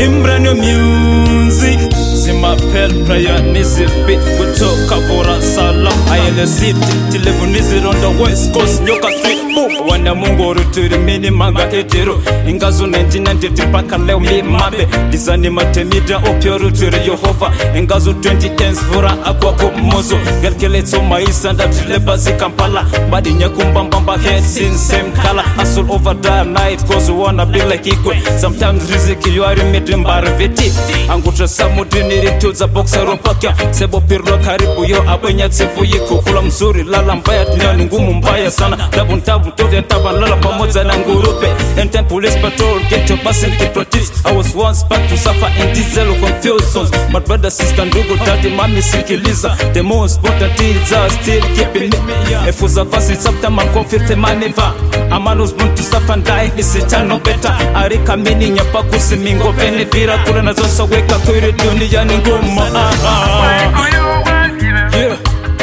Brand new music. See my pet prayer needs a bit. We talk about salam. I in the city. Telephone is it on the west coast. Nyoka street. Boom. When the mungo to the mini manga ejero. Ingazo 1990 paka leo mi mabe. Dizani matemida opio to the Yehova. Ingazo 2010s fura akwa mozo. Gerkeletso maisa nda tilebasi Kampala. Badi nyakumbamba head sin same color. Hustle over the night cause we wanna be like equal. Sometimes riziki you are made mbarveti. Angutra samudini rituza boxa ropaka. Sebo pirlo karibu yo abenya tsefu yiko. Kula mzuri lala mbaya dunia ni ngumu mbaya sana. Tabu ntabu tote taba lala pamoja na ngurupe. Enten police patrol get your bus and keep practice. I was once back to suffer in diesel confused sons. My brother, sister, ndugu, daddy, mommy, sikiliza. The most important things are still keeping me. If was a verse, it's up to my conflict, man, never. A man was born to suffer and die, it's eternal better. Arika mini nyapa kusimingo vene vira kula na zosa weka kuri dunia ni ngoma. Yeah.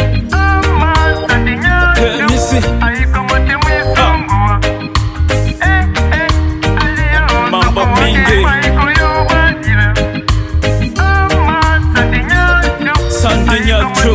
Nisi. Mambo mingi. Sandinya true.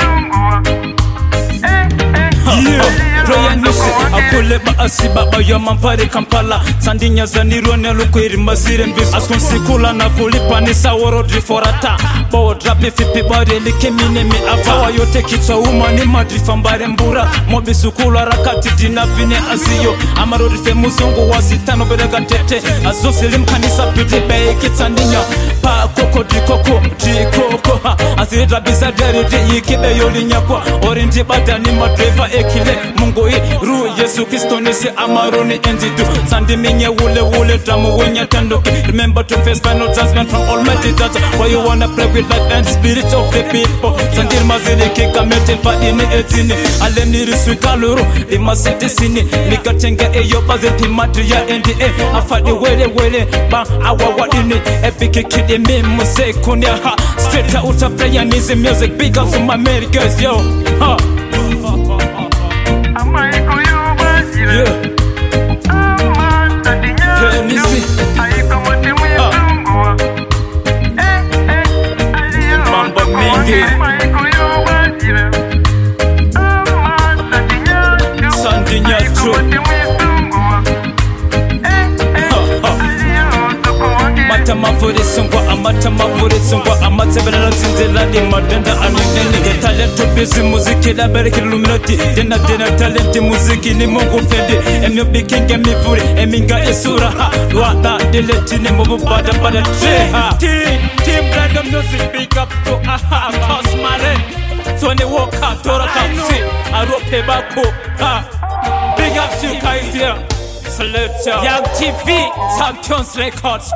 Akule ba asiba ba ya mampare Kampala Sandinya zanirone lukwiri masire mbisu Askonsikula na kulipa ni saworo driforata Bawo drape fipi bari likemine mi afawa yote kitwa umani madrifambare mbura Mobisu kula rakati dina vine aziyo Amaro rife muzungu wasitano berega tete Azofilim kanisa piti bae kitsandinya Pa koko drikoko drikoko Azirida bizaderi yikibe yoli nyakwa Orindi bada ni madreva ekile Mungu ru Yesu Kristo nisi amaroni enzidu Sandi minye wule dramu wenya tandoki Remember to face final judgment from Almighty Judge Why you wanna play with life and spirit of the people Sandir mazini kika mete padini etini Aleni risui kaluru Lima sete sini Nikatenge eyo bazeti matri ya NDA Afadi wele Bang awa wadini Epiki kidi mimu sekunia ha Straight out of prayer nizi music Big up to my Americans yo ha Yeah. Nisi. Mambo mingi. Sandinya true. Amata mavuri sungwa amata bela zinzela di madenda anideni the talent to busy muziki la bereki illuminati dena talent muziki ni mungu fendi emyo bikinge mivuri eminga esura wata deleti ni mubu bada tre team Brand New Music big up to Cosmare Tony Walker Tora Kapsi Arope Bako big up to you guys here Salute Young TV Champions Records